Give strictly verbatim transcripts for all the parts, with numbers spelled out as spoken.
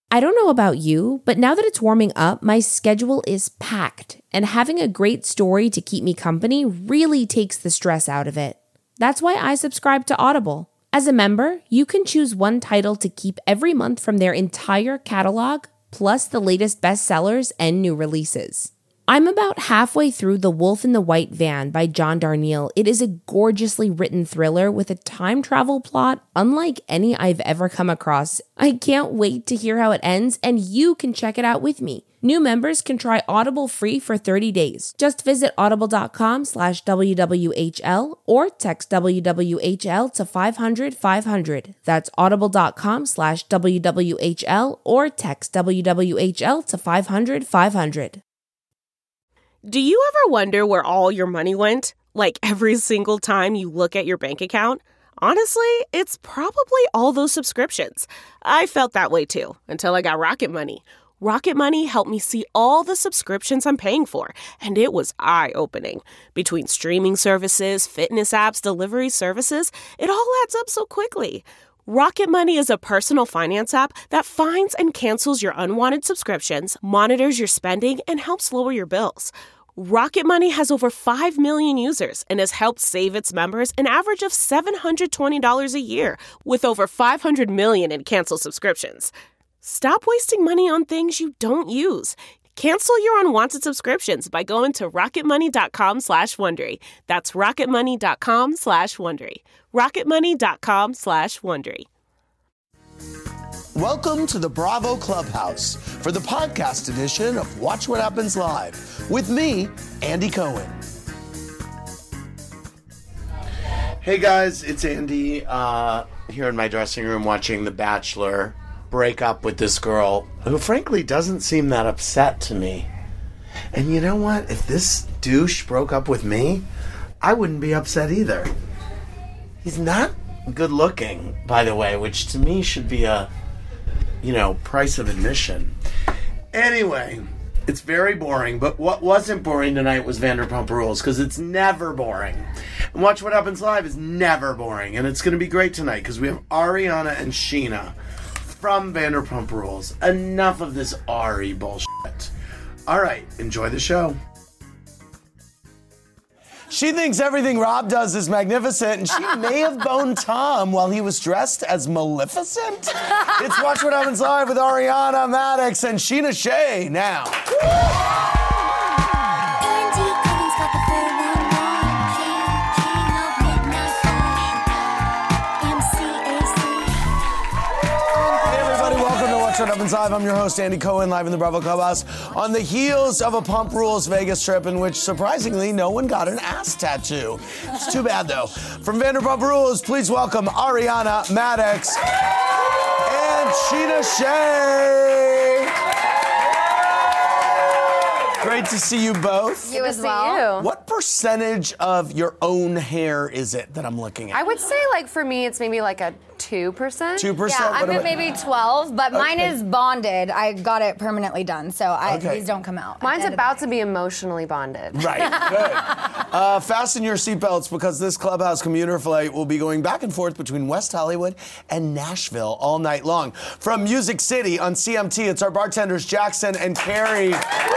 I don't know about you, but now that it's warming up, my schedule is packed, and having a great story to keep me company really takes the stress out of it. That's why I subscribe to Audible. As a member, you can choose one title to keep every month from their entire catalog, plus the latest bestsellers and new releases. I'm about halfway through The Wolf in the White Van by John Darnielle. It is a gorgeously written thriller with a time travel plot unlike any I've ever come across. I can't wait to hear how it ends, and you can check it out with me. New members can try Audible free for thirty days. Just visit audible.com slash WWHL or text W W H L to five hundred five hundred. That's audible.com slash WWHL or text W W H L to five hundred five hundred. Do you ever wonder where all your money went? Like every single time you look at your bank account? Honestly, it's probably all those subscriptions. I felt that way too, until I got Rocket Money. Rocket Money helped me see all the subscriptions I'm paying for, and it was eye-opening. Between streaming services, fitness apps, delivery services, it all adds up so quickly. Rocket Money is a personal finance app that finds and cancels your unwanted subscriptions, monitors your spending, and helps lower your bills. Rocket Money has over five million users and has helped save its members an average of seven hundred twenty dollars a year, with over five hundred million in canceled subscriptions. Stop wasting money on things you don't use. Cancel your unwanted subscriptions by going to rocketmoney.com slash Wondery. That's rocketmoney.com slash Wondery. rocketmoney.com slash Wondery. Welcome to the Bravo Clubhouse for the podcast edition of Watch What Happens Live with me, Andy Cohen. Hey guys, it's Andy uh, here in my dressing room watching The Bachelor break up with this girl who frankly doesn't seem that upset to me. And you know what? If this douche broke up with me, I wouldn't be upset either. He's not good looking, by the way, which to me should be a, you know, price of admission. Anyway, it's very boring, but what wasn't boring tonight was Vanderpump Rules, because it's never boring. And Watch What Happens Live is never boring, and it's going to be great tonight, because we have Ariana and Sheena from Vanderpump Rules. Enough of this Ari bullshit. All right, enjoy the show. She thinks everything Rob does is magnificent, and she may have boned Tom while he was dressed as Maleficent. It's Watch What Happens Live with Ariana Madix and Sheena Shea now. What Happens Live. I'm your host, Andy Cohen, live in the Bravo Clubhouse on the heels of a Pump Rules Vegas trip in which, surprisingly, no one got an ass tattoo. It's too bad, though. From Vanderpump Rules, please welcome Ariana Madix and Sheena Shea. Great to see you both. You as well. What percentage of your own hair is it that I'm looking at? I would say, like, for me, it's maybe like a two percent. two percent? Yeah, I'm at maybe twelve, but okay. Mine is bonded. I got it permanently done, so I, okay. These don't come out. Mine's about to be emotionally bonded. Right, good. uh, fasten your seatbelts because this Clubhouse commuter flight will be going back and forth between West Hollywood and Nashville all night long. From Music City on C M T, it's our bartenders Jackson and Carrie.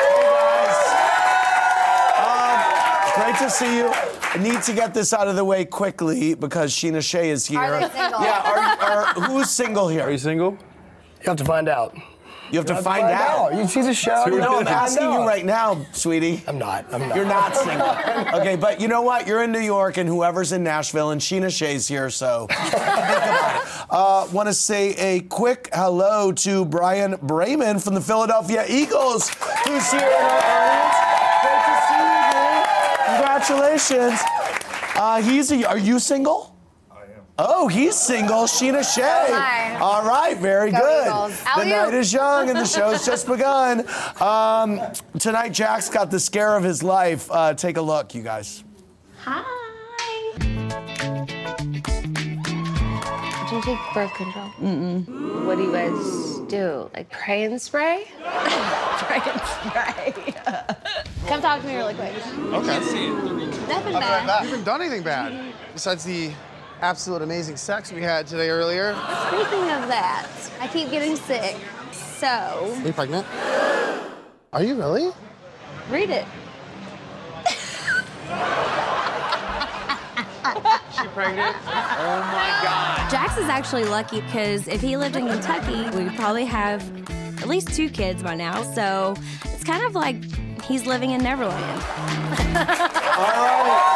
Great to see you. I need to get this out of the way quickly because Sheena Shea is here. Are they single? Yeah, are, are, who's single here? Are you single? You have to find out. You have to, you find, have to find out. out. You see the show? No, I'm asking you right now, sweetie. I'm not. I'm not. You're not single. Okay, but you know what? You're in New York, and whoever's in Nashville, and Sheena Shea's here, so think about it. Uh, want to say a quick hello to Brian Brayman from the Philadelphia Eagles, who's here in our audience. Great to see you, dude. Congratulations. Uh, he's a, are you single? Oh, he's single. Sheena Shea. Hi. All right, very Go good. Eagles. The Alley-oop. night is young and the show's just begun. Um, tonight, Jack's got the scare of his life. Uh, take a look, you guys. Hi. Do you take birth control? Mm-mm. What do you guys do? Like pray and spray? Pray and spray. Come talk to me really quick. Okay. Nothing bad. You haven't done anything bad besides the absolute amazing sex we had today earlier. Speaking of that, I keep getting sick. So. Are you pregnant? Are you really? Read it. She pregnant? Oh my God. Jax is actually lucky because if he lived in Kentucky, we'd probably have at least two kids by now. So it's kind of like he's living in Neverland. All right.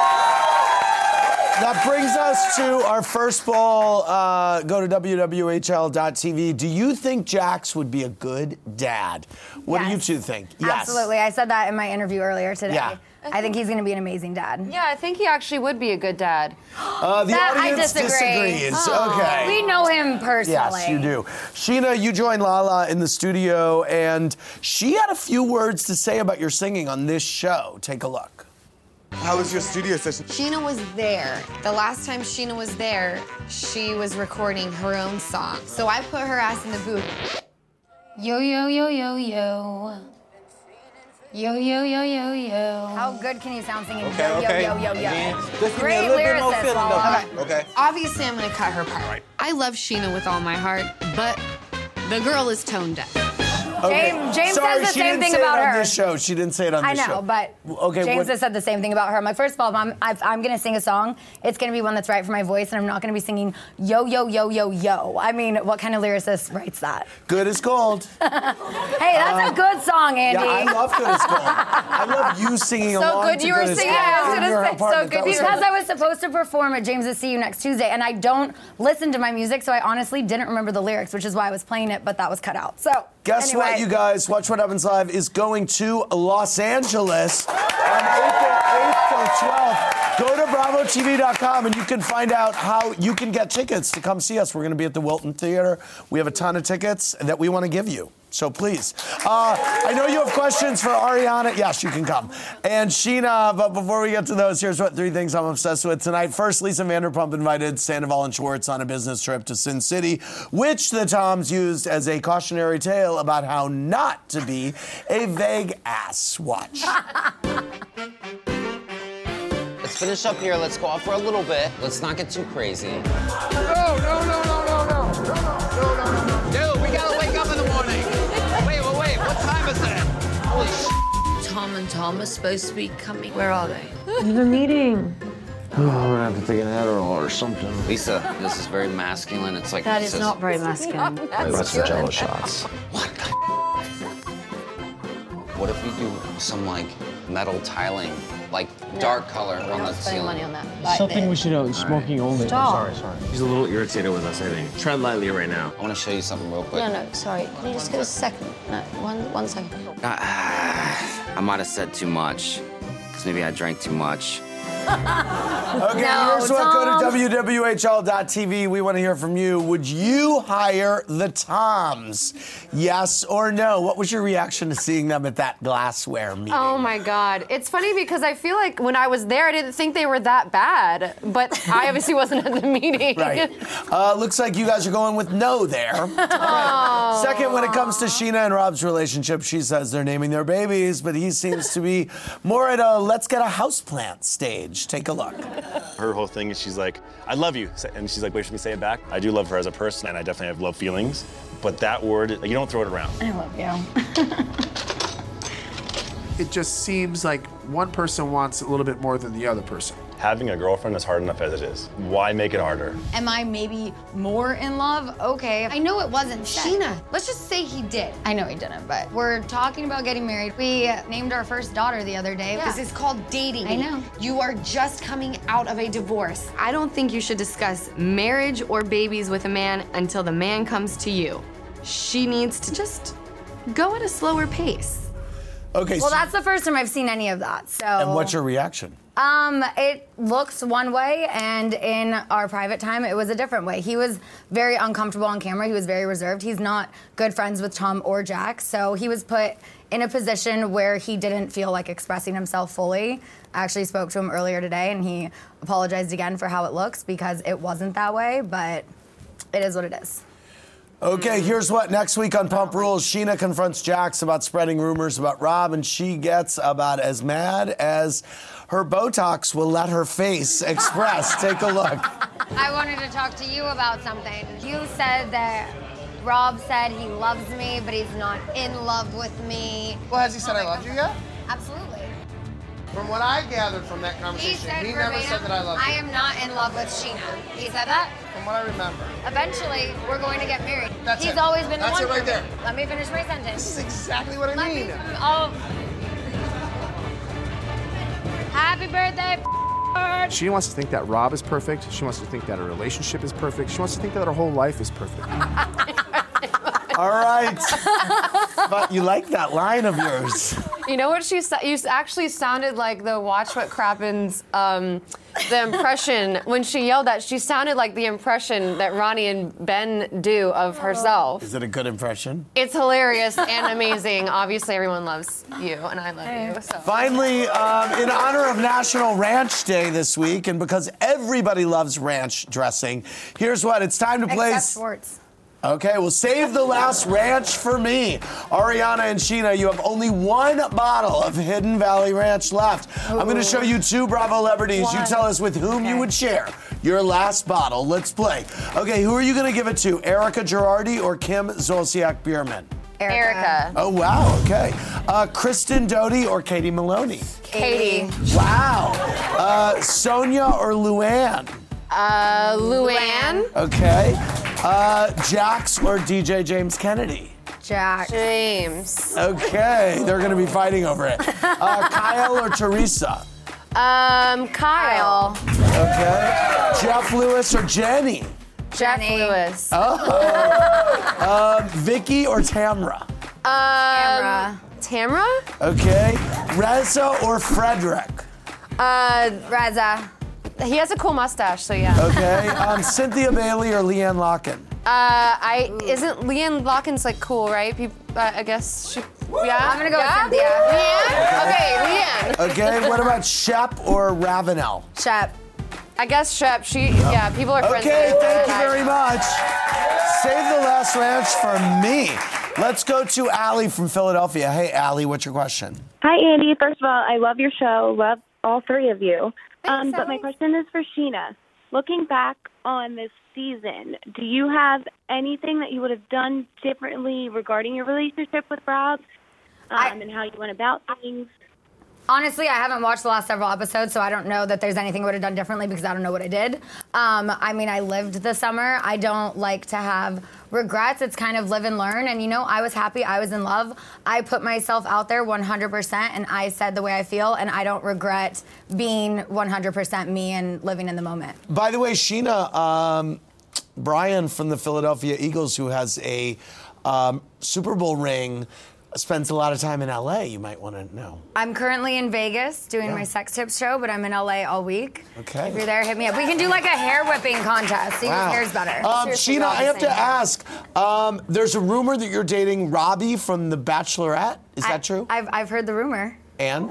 That brings us to our first poll. Uh, go to W W H L dot T V. Do you think Jax would be a good dad? What Yes. do you two think? Absolutely. I said that in my interview earlier today. Yeah. I think he's going to be an amazing dad. Yeah, I think he actually would be a good dad. Uh, the That I audience disagree. disagrees. Oh. Okay. We know him personally. Yes, you do. Sheena, you joined Lala in the studio, and she had a few words to say about your singing on this show. Take a look. How was your studio session? Sheena was there. The last time Sheena was there, she was recording her own song. So I put her ass in the booth. Yo, yo, yo, yo, yo. Yo, yo, yo, yo, yo. How good can you sound singing Okay, yo, okay. yo, yo, yo, yo? Again, just give me a Great little bit more lyricist, feeling, Lala. though. Okay. Obviously, I'm gonna cut her part. I love Sheena with all my heart, but the girl is tone deaf. James, James Sorry, says the she same didn't thing say about it on her. this show. She didn't say it on I this know, show. but okay, James what- has said the same thing about her. I'm like, first of all, if I'm, if I'm going to sing a song, it's going to be one that's right for my voice, and I'm not going to be singing yo, yo, yo, yo, yo. I mean, what kind of lyricist writes that? Good as gold. Hey, that's Um, a good song, Andy. Yeah, I love Good as Gold. I love you singing So along good to you were Good as singing. Gold I was in gonna your say, so apartment. good That was because so- I was supposed to perform at James's See You Next Tuesday, and I don't listen to my music, so I honestly didn't remember the lyrics, which is why I was playing it, but that was cut out. So Guess anyway. what, you guys? Watch What Happens Live is going to Los Angeles on April eighth till twelfth. Go to bravo T V dot com and you can find out how you can get tickets to come see us. We're going to be at the Wilton Theater. We have a ton of tickets that we want to give you. So please. Uh, I know you have questions for Ariana. Yes, you can come. And Sheena, but before we get to those, here's what three things I'm obsessed with tonight. First, Lisa Vanderpump invited Sandoval and Schwartz on a business trip to Sin City, which the Toms used as a cautionary tale about how not to be a vague ass. Watch. Let's finish up here. Let's go out for a little bit. Let's not get too crazy. No, no, no, no, no, no, no, no, no, no. Dude, we gotta wake up in the morning. Wait, wait, wait. What time is it? Holy sh**. Tom and Tom are supposed to be coming. Where are they? In the meeting. Oh, I'm gonna have to take an Adderall or something. Lisa, this is very masculine. It's like That it is says- not very masculine. That's the Jello shots. What the? What if we do some like metal tiling, like dark color on the ceiling? Money on that. Something we should know. Smoking only. Stop. Sorry, sorry. He's a little irritated with us, I think. Tread lightly right now. I want to show you something real quick. No, no, sorry. Can you just give us a second? No, one, one second. I might have said too much, because maybe I drank too much. Okay, No, here's what. Go Tom. to W W H L dot T V. We want to hear from you. Would you hire the Toms? Yes or no? What was your reaction to seeing them at that glassware meeting? Oh my God. It's funny because I feel like when I was there, I didn't think they were that bad, but I obviously wasn't at the meeting. Right. Uh, looks like you guys are going with no there. Oh. Second, when it comes to Sheena and Rob's relationship, she says they're naming their babies, but he seems to be more at a let's get a houseplant stage. Take a look. Her whole thing is she's like, I love you. And she's like, wait for me to say it back. I do love her as a person, and I definitely have love feelings. But that word, like, you don't throw it around. I love you. It just seems like one person wants a little bit more than the other person. Having a girlfriend is hard enough as it is. Why make it harder? Am I maybe more in love? Okay. I know it wasn't Sheena. Let's just say he did. I know he didn't, but we're talking about getting married. We named our first daughter the other day. This is called dating. I know. You are just coming out of a divorce. I don't think you should discuss marriage or babies with a man until the man comes to you. She needs to just go at a slower pace. Okay. Well, so- that's the first time I've seen any of that. So. and what's your reaction? Um, it looks one way, and in our private time, it was a different way. He was very uncomfortable on camera. He was very reserved. He's not good friends with Tom or Jack, so he was put in a position where he didn't feel like expressing himself fully. I actually spoke to him earlier today, and he apologized again for how it looks because it wasn't that way, but it is what it is. Okay, here's what. Next week on Pump Rules, Sheena confronts Jax about spreading rumors about Rob, and she gets about as mad as her Botox will let her face express. Take a look. I wanted to talk to you about something. You said that Rob said he loves me, but he's not in love with me. Well, has he said I loved you yet? Absolutely. From what I gathered from that He conversation, said he never said that I loved you. I am not in love with Sheena. He said that? From what I remember. Eventually, we're going to get married. That's He's it. always been the That's one it right for me. there. Let me finish my sentence. This is exactly what I Let mean. Me, oh. Happy birthday, She wants to think that Rob is perfect. She wants to think that her relationship is perfect. She wants to think that her whole life is perfect. All right. But you like that line of yours. You know what she sa- you actually sounded like the Watch What Crappens, um, the impression when she yelled that. She sounded like the impression that Ronnie and Ben do of herself. Is it a good impression? It's hilarious and amazing. Obviously, everyone loves you, and I love you. So. Finally, um, in honor of National Ranch Day this week, and because everybody loves ranch dressing, here's what, it's time to play. Except sports. Okay, well, save the last ranch for me. Ariana and Sheena, you have only one bottle of Hidden Valley Ranch left. Ooh. I'm going to show you two Bravo celebrities. One. You tell us with whom okay. you would share your last bottle. Let's play. Okay, who are you going to give it to? Erica Girardi or Kim Zolciak-Biermann? Erica. Erica. Oh, wow, okay. Uh, Kristen Doty or Katie Maloney? Katie. Wow. Uh, Sonia or Luann? Uh, Luann. Okay. Uh, Jax or D J James Kennedy? Jax. James. Okay, they're going to be fighting over it. Uh, Kyle or Teresa? Um, Kyle. Okay. Jeff Lewis or Jenny? Jeff Lewis. Oh. um, Vicky or Tamra? Um, Tamra. Tamra? Okay. Reza or Frederick? Uh, Reza. He has a cool mustache, so yeah. Okay. Um, Cynthia Bailey or Leanne Locken? Uh, I isn't Leanne Locken's like cool, right? People, uh, I guess she. Yeah. I'm gonna go yeah? with Cynthia. Leanne. Okay, Leanne. Okay. What about Shep or Ravenel? Shep. I guess Shep. She. Yeah. People are friends. Okay. with Thank you her. very much. Save the last ranch for me. Let's go to Allie from Philadelphia. Hey, Allie, what's your question? Hi, Andy. First of all, I love your show. Love all three of you. Um, but my question is for Sheena. Looking back on this season, do you have anything that you would have done differently regarding your relationship with Rob um, I, and how you went about things? Honestly, I haven't watched the last several episodes, so I don't know that there's anything I would have done differently because I don't know what I did. Um, I mean, I lived the summer. I don't like to have regrets. It's kind of live and learn. And, you know, I was happy. I was in love. I put myself out there one hundred percent, and I said the way I feel, and I don't regret being one hundred percent me and living in the moment. By the way, Sheena, um, Brian from the Philadelphia Eagles, who has a um, Super Bowl ring, spends a lot of time in L A. You might want to know. I'm currently in Vegas doing Yeah. my sex tips show, but I'm in L A all week. Okay. If you're there, hit me up. We can do like a hair whipping contest. See Wow. whose hair's better. Um, Seriously, Sheena, we're all I the have to same. ask. Um, there's a rumor that you're dating Robbie from The Bachelorette. Is I- that true? I've, I've heard the rumor. And?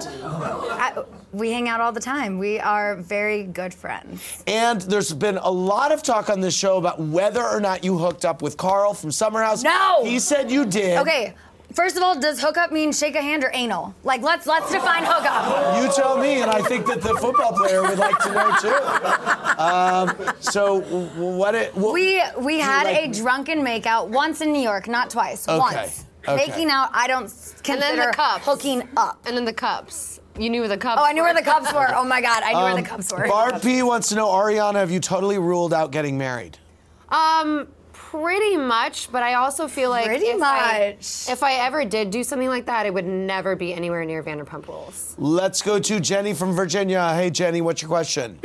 I, we hang out all the time. We are very good friends. And there's been a lot of talk on this show about whether or not you hooked up with Carl from Summer House. No! He said you did. Okay. First of all, does hookup mean shake a hand or anal? Like, let's let's define hookup. You tell me, and I think that the football player would like to know too. Um, so, w- what it? What, We we had like- a drunken makeout once in New York, not twice. Okay. Once. Okay. Making out, I don't consider And then the cups. hooking up. And then the cups. You knew where the cups. Oh, I knew were. where the cups were. Oh my God, I knew where Um, the cups were. Barb P wants to know, Ariana, have you totally ruled out getting married? Um, pretty much, but I also feel like Pretty if I, much. if I ever did do something like that, it would never be anywhere near Vanderpump Rules. Let's go to Jenny from Virginia. Hey, Jenny, what's your question?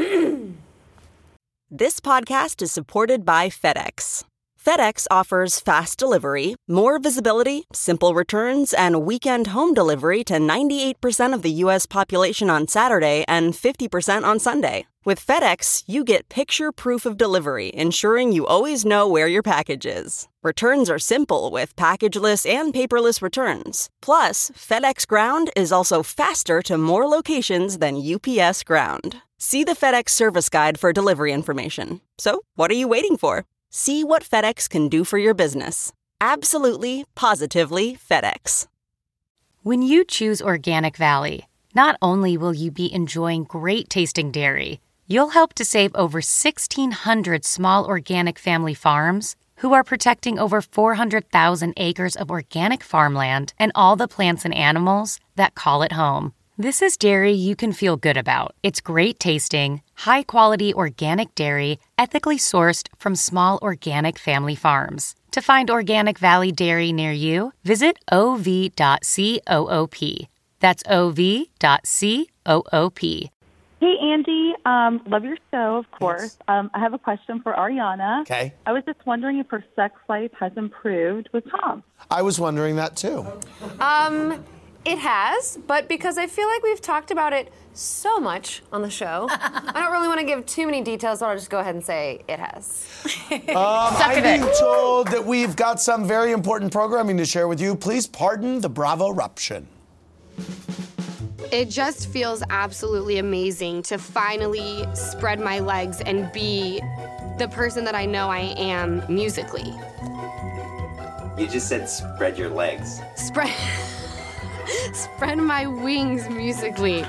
This podcast is supported by FedEx. FedEx offers fast delivery, more visibility, simple returns, and weekend home delivery to ninety-eight percent of the U S population on Saturday and fifty percent on Sunday. With FedEx, you get picture proof of delivery, ensuring you always know where your package is. Returns are simple with packageless and paperless returns. Plus, FedEx Ground is also faster to more locations than U P S Ground. See the FedEx service guide for delivery information. So, what are you waiting for? See what FedEx can do for your business. Absolutely, positively FedEx. When you choose Organic Valley, not only will you be enjoying great tasting dairy, you'll help to save over sixteen hundred small organic family farms who are protecting over four hundred thousand acres of organic farmland and all the plants and animals that call it home. This is dairy you can feel good about. It's great tasting, high-quality organic dairy, ethically sourced from small organic family farms. To find Organic Valley Dairy near you, visit o v dot coop. That's o v dot coop. Hey, Andy. Um, love your show, of course. Um, I have a question for Ariana. Okay. I was just wondering if her sex life has improved with Tom. I was wondering that too. Um, it has, but because I feel like we've talked about it so much on the show, I don't really want to give too many details, so I'll just go ahead and say it has. Um, I'm being told that we've got some very important programming to share with you. Please pardon the Bravo-ruption. It just feels absolutely amazing to finally spread my legs and be the person that I know I am musically. You just said spread your legs. Spread, spread my wings musically.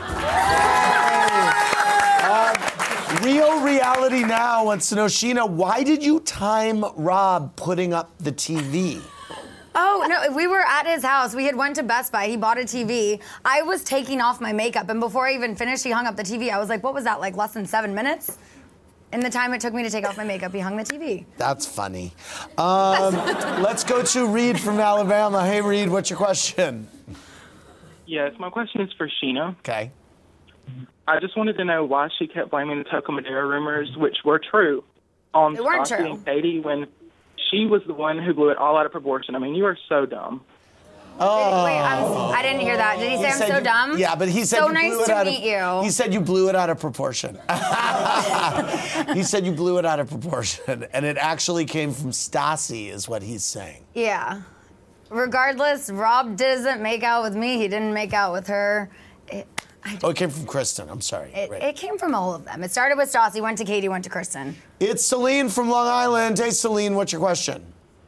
Um, Real Reality Now wants to know, Sheena, why did you time Rob putting up the T V? Oh, no, we were at his house. We had went to Best Buy. He bought a T V. I was taking off my makeup, and before I even finished, he hung up the T V. I was like, what was that, like less than seven minutes? In the time it took me to take off my makeup, he hung the T V. That's funny. Um, let's go to Reed from Alabama. Hey, Reed, what's your question? Yes, my question is for Sheena. Okay. I just wanted to know why she kept blaming the Tucker Madera rumors, which were true, on They weren't Stassi true. and Katie when she was the one who blew it all out of proportion. I mean, you are so dumb. Oh. Wait, I'm, I didn't hear that. Did he say He I'm said so you- dumb? Yeah, but he said so you nice blew it to out meet of, you. He said you blew it out of proportion. He said you blew it out of proportion, and it actually came from Stassi, is what he's saying. Yeah. Regardless, Rob doesn't make out with me. He didn't make out with her. It, Oh, it came from Kristen. I'm sorry. it, Right. it came from all of them. It started with Stassi, went to Katie, went to Kristen. It's Celine from Long Island. Hey, Celine, what's your question?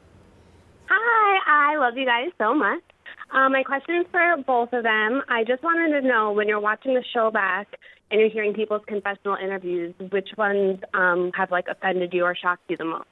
Hi, I love you guys so much. Um, my question is for both of them. I just wanted to know, when you're watching the show back and you're hearing people's confessional interviews, which ones um, have like offended you or shocked you the most?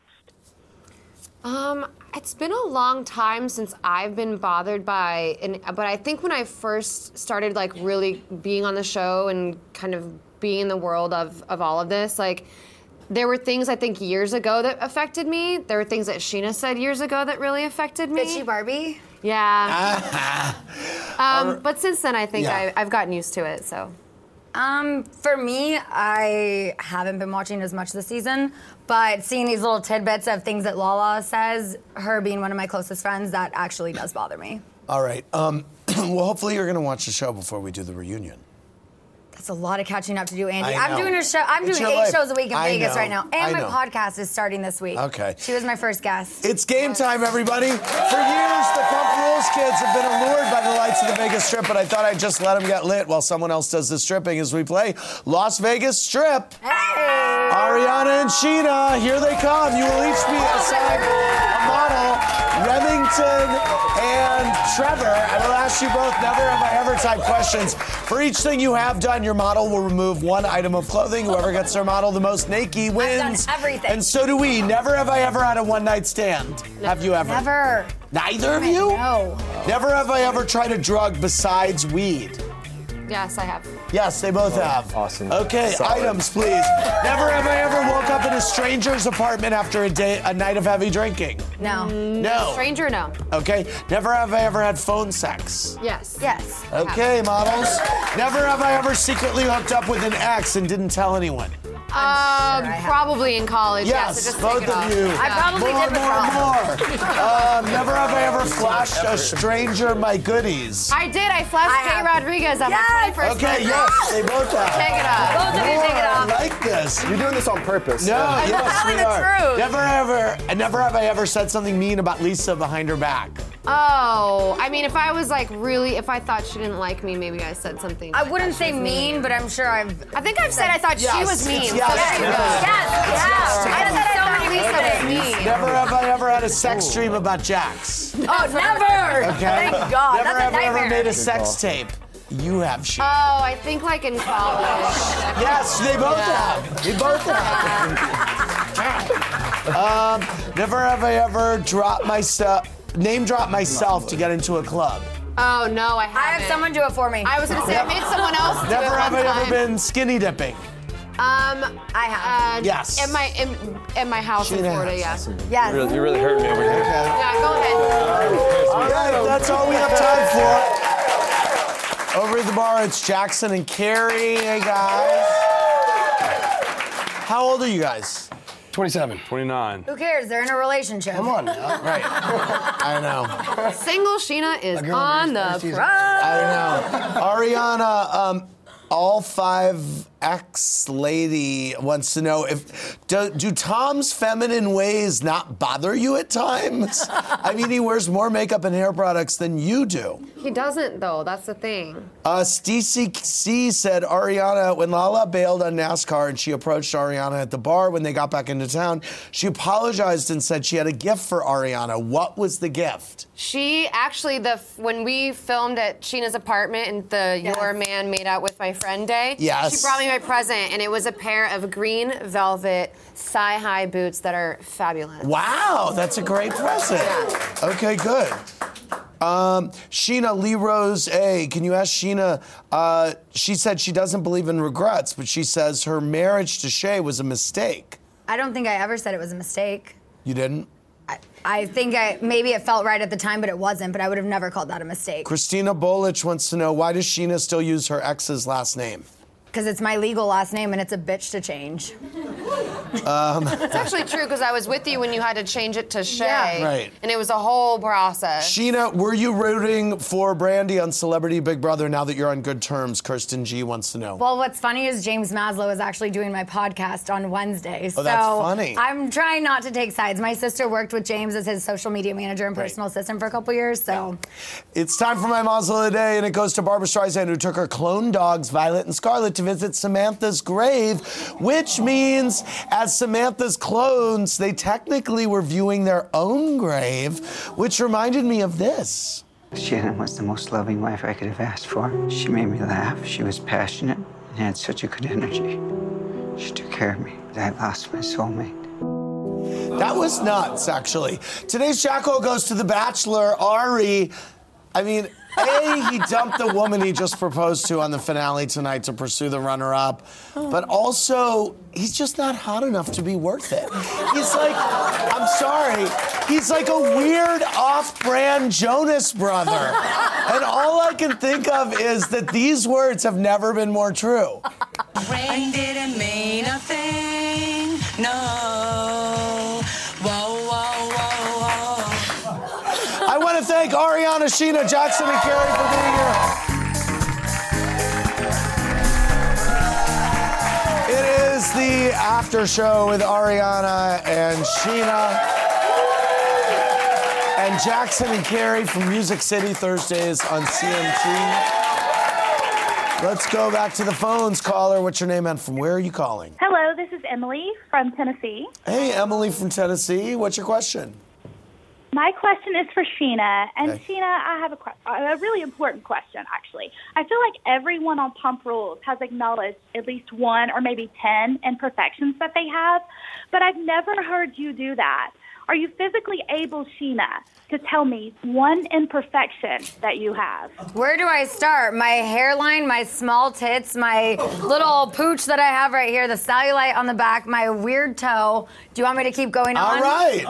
Um, it's been a long time since I've been bothered by, and but I think when I first started like really being on the show and kind of being in the world of, of all of this, like there were things I think years ago that affected me. There were things that Sheena said years ago that really affected me. Bitchy Barbie? Yeah. um, but since then, I think Yeah. I, I've gotten used to it. So. Um, for me, I haven't been watching as much this season, but seeing these little tidbits of things that Lala says, her being one of my closest friends, that actually does bother me. All right. Um, well, hopefully you're going to watch the show before we do the reunion. That's a lot of catching up to do, Andy. I I'm know. doing a show. I'm It's doing your eight life. shows a week in I Vegas know. right now, and I my know. podcast is starting this week. Okay. She was my first guest. It's game time, everybody. For years, the Pump Rules kids have been allured by the lights of the Vegas Strip, but I thought I'd just let them get lit while someone else does the stripping as we play Las Vegas Strip. Hey! Ariana and Sheena, here they come. You will each be assigned a model. Remington and Trevor, I will ask you both never have I ever type questions. For each thing you have done, your model will remove one item of clothing. Whoever gets their model the most naked wins. done everything. And so do we. Never have I ever had a one-night stand. Have you ever? Never. Neither of you? No. Never have I ever tried a drug besides weed. Yes, I have. Yes, they both have. Awesome. Okay, Solid. items, please. Never have I ever woke up in a stranger's apartment after a day, a night of heavy drinking. No. No. Stranger, no. Okay. Never have I ever had phone sex. Yes. Yes. Okay, models. Never have I ever secretly hooked up with an ex and didn't tell anyone. Um, probably in college. Yes, so just both take it of off. you. I probably more, did with more, Rob. more. um, never have I ever flashed a stranger my goodies. I did. I flashed I Jay have. Rodriguez on my twenty-first Okay, birthday. yes, they both have. Take it off. Both of you take it More, off. I like this. You're doing this on purpose. No, yes, telling we the are. truth. Never ever, and never have I ever said something mean about Lisa behind her back. Oh, I mean, if I was like really, if I thought she didn't like me, maybe I said something. I wouldn't say mean, but I'm sure I've. I think I've said I thought she Yes, was mean. it's so yes, there you yes. go. Yes, yes. yeah. I said so many Lisa Lisa was mean. Never have I ever had a sex dream about Jax. Oh, never. Okay. Thank God. Never That's have a I ever nightmare. made a sex tape. You have, she. Oh, I think like in college. Yes, they both Yeah. have. They both have. um, Never have I ever dropped myself, name dropped myself to get into a club. Oh, no, I haven't. I have someone do it for me. I was going to say, I made someone else do it Never have I one ever time. been skinny dipping. Um, I have. Uh, Yes. At my in, at my house in Sheena Florida, has. yeah. Yes. You really, you really hurt me over here. Yeah, go ahead. All right, that's all we have time for. Over at the bar, it's Jackson and Carrie. Hey, guys. How old are you guys? twenty-seven. twenty-nine. Who cares? They're in a relationship. Come on now. Right. I know. Single Sheena is girl on never the sees it. prize. I know. Ariana, um, all five X lady wants to know if do, do Tom's feminine ways not bother you at times? I mean, he wears more makeup and hair products than you do. He doesn't, though. That's the thing. Uh, Stacey C said Ariana, when Lala bailed on NASCAR and she approached Ariana at the bar when they got back into town, she apologized and said she had a gift for Ariana. What was the gift? She actually, the when we filmed at Sheena's apartment and the Yes. Your Man Made Out with My Friend Day, Yes. she brought me my present, and it was a pair of green velvet thigh-high boots that are fabulous. Wow, that's a great present. Okay, good. Um, Sheena Lee Rose A. Can you ask Sheena? Uh, she said she doesn't believe in regrets, but she says her marriage to Shay was a mistake. I don't think I ever said it was a mistake. You didn't? I, I think I maybe it felt right at the time, but it wasn't. But I would have never called that a mistake. Christina Bolich wants to know, why does Sheena still use her ex's last name? Because it's my legal last name and it's a bitch to change. Um, It's actually true because I was with you when you had to change it to Shay. Yeah. Right. And it was a whole process. Sheena, were you rooting for Brandy on Celebrity Big Brother now that you're on good terms? Kirsten G wants to know. Well, what's funny is James Maslow is actually doing my podcast on Wednesday. Oh, so that's funny. I'm trying not to take sides. My sister worked with James as his social media manager and Right. personal assistant for a couple years, so. It's time for my Mazel of the Day, and it goes to Barbara Streisand, who took her clone dogs, Violet and Scarlet, to visit Samantha's grave, which means as Samantha's clones, they technically were viewing their own grave, which reminded me of this. Shannon was the most loving wife I could have asked for. She made me laugh. She was passionate and had such a good energy. She took care of me. I lost my soulmate. That was nuts, actually. Today's Jacko goes to The Bachelor, Ari. I mean, A, he dumped the woman he just proposed to on the finale tonight to pursue the runner-up. But also, he's just not hot enough to be worth it. He's like, I'm sorry, he's like a weird off-brand Jonas brother. And all I can think of is that these words have never been more true. Rain didn't mean a thing, no. Whoa, whoa, whoa, whoa. I want to thank Ariana, Sheena, Jackson, and Carrie for being here. It is the after show with Ariana and Sheena and Jackson and Carrie from Music City, Thursdays on C M T. Let's go back to the phones. Caller, what's your name and from where are you calling? Hello, this is Emily from Tennessee. Hey, Emily from Tennessee. What's your question? My question is for Sheena. And Okay. Sheena, I have a, que- a really important question, actually. I feel like everyone on Pump Rules has acknowledged at least one or maybe ten imperfections that they have, but I've never heard you do that. Are you physically able, Sheena, to tell me one imperfection that you have? Where do I start? My hairline, my small tits, my little pooch that I have right here, the cellulite on the back, my weird toe. Do you want me to keep going on? All right.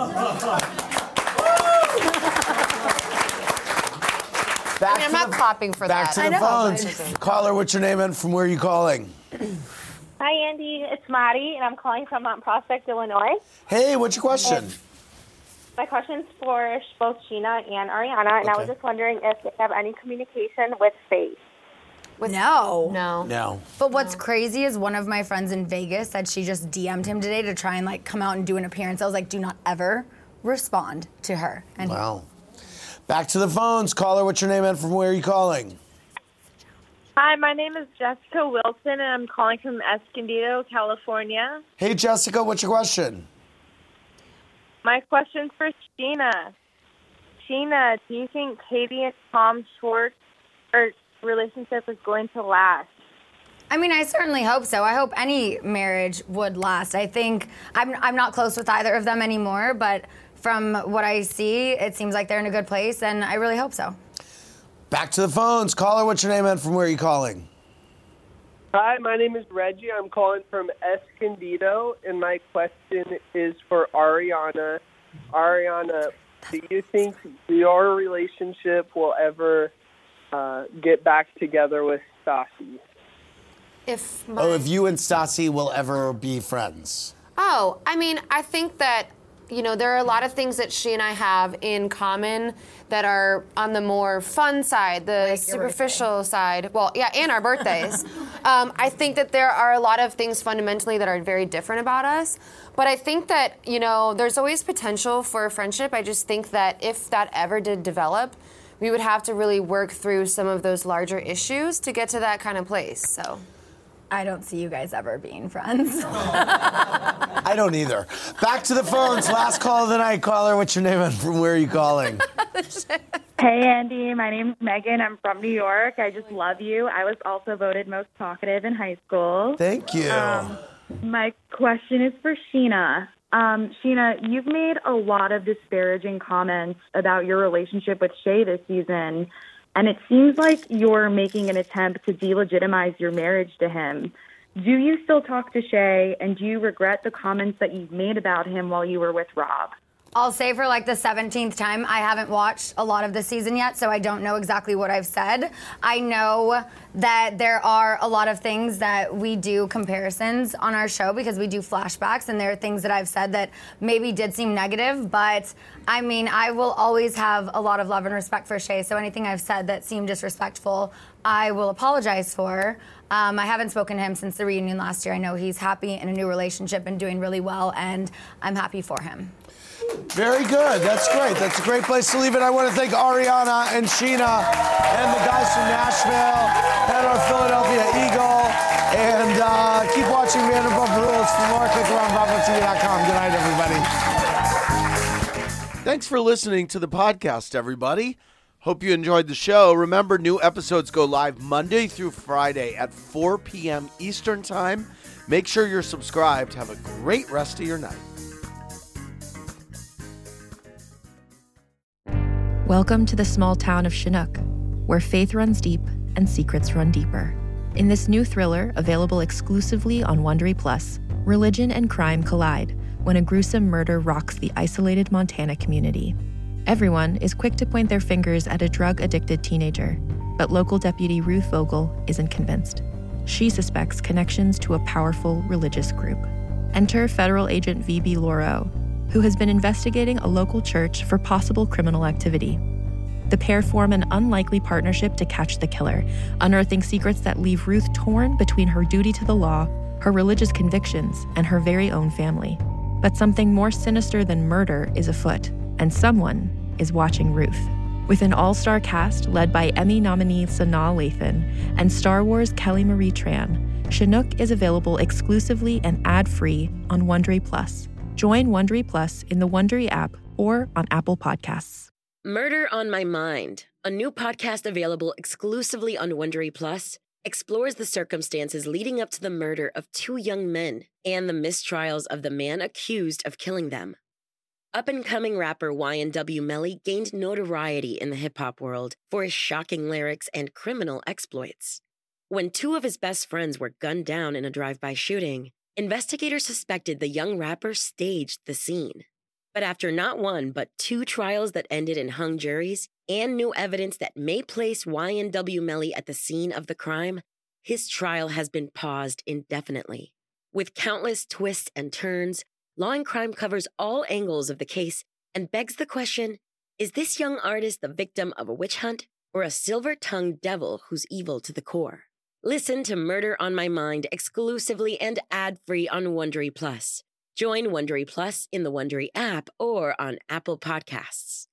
I mean, I'm not clapping for Back that. to I the know. phones. Caller, what's your name and from where are you calling? Hi, Andy. It's Maddie, and I'm calling from Mount Prospect, Illinois. Hey, what's your question? My question's for both Sheena and Ariana, and I was Okay. just wondering if they have any communication with Faith. no. No. No. But what's crazy is one of my friends in Vegas said she just D M'd him today to try and like come out and do an appearance. I was like, do not ever respond to her. And Wow. Back to the phones. Caller, what's your name and from where are you calling? Hi, my name is Jessica Wilson, and I'm calling from Escondido, California. Hey, Jessica, what's your question? My question's for Sheena. Sheena, do you think Katie and Tom Schwartz or relationship is going to last? I mean, I certainly hope so. I hope any marriage would last. I think I'm I'm not close with either of them anymore, but from what I see, it seems like they're in a good place, and I really hope so. Back to the phones. Caller, what's your name and from where are you calling? Hi, my name is Reggie. I'm calling from Escondido, and my question is for Ariana. Ariana, do you think your relationship will ever uh, get back together with Stassi? If my... Oh, if you and Stassi will ever be friends. Oh, I mean, I think that, you know, there are a lot of things that she and I have in common that are on the more fun side, the like superficial side. Well, yeah, and our birthdays. um, I think that there are a lot of things fundamentally that are very different about us. But I think that, you know, there's always potential for a friendship. I just think that if that ever did develop, we would have to really work through some of those larger issues to get to that kind of place, so... I don't see you guys ever being friends. I don't either. Back to the phones. Last call of the night. Caller, what's your name and from where are you calling? Hey, Andy. My name's Megan. I'm from New York. I just love you. I was also voted most talkative in high school. Thank you. Um, my question is for Sheena. Um, Sheena, you've made a lot of disparaging comments about your relationship with Shay this season. And it seems like you're making an attempt to delegitimize your marriage to him. Do you still talk to Shay, and do you regret the comments that you've made about him while you were with Rob? I'll say for like the seventeenth time, I haven't watched a lot of the season yet, so I don't know exactly what I've said. I know that there are a lot of things that we do comparisons on our show because we do flashbacks, and there are things that I've said that maybe did seem negative, but I mean, I will always have a lot of love and respect for Shay, so anything I've said that seemed disrespectful, I will apologize for. Um, I haven't spoken to him since the reunion last year. I know he's happy in a new relationship and doing really well, and I'm happy for him. Very good. That's great. That's a great place to leave it. I want to thank Ariana and Sheena and the guys from Nashville and our Philadelphia Eagle. And uh, keep watching Vanderpump Rules. For more, click around Bravo T V dot com. Good night, everybody. Thanks for listening to the podcast, everybody. Hope you enjoyed the show. Remember, new episodes go live Monday through Friday at four p.m. Eastern Time. Make sure you're subscribed. Have a great rest of your night. Welcome to the small town of Chinook, where faith runs deep and secrets run deeper. In this new thriller, available exclusively on Wondery Plus, religion and crime collide when a gruesome murder rocks the isolated Montana community. Everyone is quick to point their fingers at a drug-addicted teenager, but local deputy Ruth Vogel isn't convinced. She suspects connections to a powerful religious group. Enter federal agent V B Lauro, who has been investigating a local church for possible criminal activity. The pair form an unlikely partnership to catch the killer, unearthing secrets that leave Ruth torn between her duty to the law, her religious convictions, and her very own family. But something more sinister than murder is afoot, and someone is watching Ruth. With an all-star cast led by Emmy nominee Sanaa Lathan and Star Wars Kelly Marie Tran, Chinook is available exclusively and ad-free on Wondery Plus. Join Wondery Plus in the Wondery app or on Apple Podcasts. Murder on My Mind, a new podcast available exclusively on Wondery Plus, explores the circumstances leading up to the murder of two young men and the mistrials of the man accused of killing them. Up-and-coming rapper Y N W Melly gained notoriety in the hip-hop world for his shocking lyrics and criminal exploits. When two of his best friends were gunned down in a drive-by shooting, investigators suspected the young rapper staged the scene. But after not one, but two trials that ended in hung juries and new evidence that may place Y N W Melly at the scene of the crime, his trial has been paused indefinitely. With countless twists and turns, Law and Crime covers all angles of the case and begs the question, is this young artist the victim of a witch hunt or a silver-tongued devil who's evil to the core? Listen to Murder on My Mind exclusively and ad-free on Wondery Plus. Join Wondery Plus in the Wondery app or on Apple Podcasts.